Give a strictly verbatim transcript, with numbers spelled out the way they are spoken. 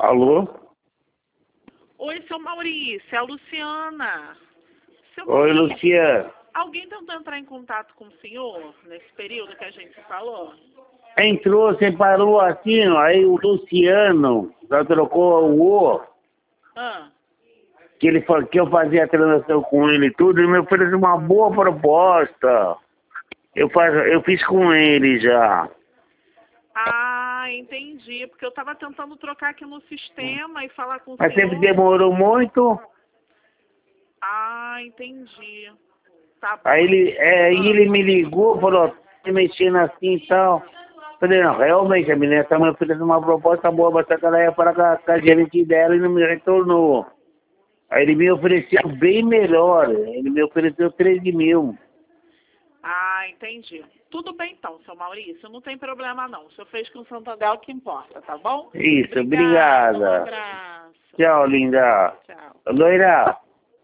Alô? Oi, seu Maurício, é a Luciana. Seu Oi, Maurício, Luciana. alguém tentou entrar em contato com o senhor nesse período que a gente falou? Entrou, separou assim, ó, aí o Luciano já trocou o O, Ah, que, ele, fa- que eu fazia a transação com ele e tudo, ele me ofereceu uma boa proposta. Eu, faz, eu fiz com ele já. ah, entendi. Porque eu estava tentando trocar aqui no sistema e falar com o Mas sempre senhor. demorou muito. Ah, entendi. Tá bom. Aí ele, é, aí Ah, ele me ligou, falou, tá mexendo assim e tal. Falei, não, realmente, a menina está me oferecendo uma proposta boa, mas só que ela ia para com a, com a gerente dela e não me retornou. Aí ele me ofereceu bem melhor, ele me ofereceu treze mil. ah, entendi. Tudo bem então, seu Maurício. Não tem problema não. O senhor fez com o Santander o que importa, tá bom? Isso, Obrigada. Um obrigada. abraço. Tchau, linda. Tchau. Loira.